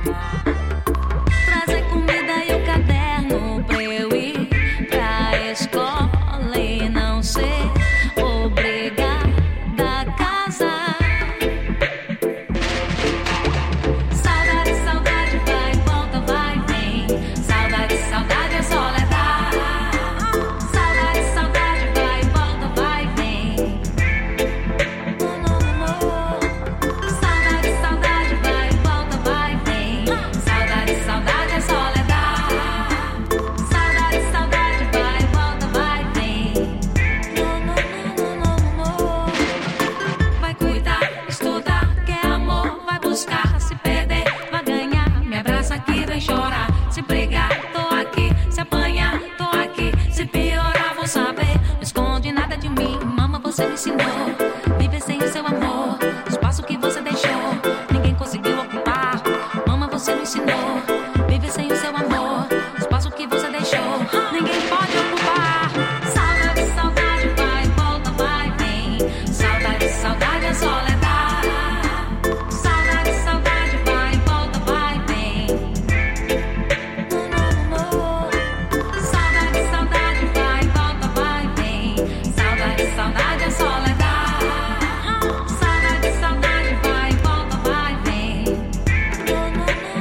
Trazer comida e o caderno pra eu ir pra escola e não ser obrigada a casar. Saudade, saudade, vai, volta, vai, vem. Saudade, saudade é soledade. Saudade, saudade, vai, volta, vai, vem. Saudade, saudade, vai, volta, vai, vem. Saudade, saudade é soledade. Saudade, saudade, vai, volta, vai, vem. Vai cuidar, estudar, quer amor, vai buscar, se perder, vai ganhar. Me abraça aqui, vem chorar. Se brigar, tô aqui. Se apanhar, tô aqui. Se piorar, vou saber. Não esconde nada de mim, mama, você me ensinou. Viver sem o seu amor, espaço que você deixou, ninguém conseguiu ocupar. Mama, você me ensinou.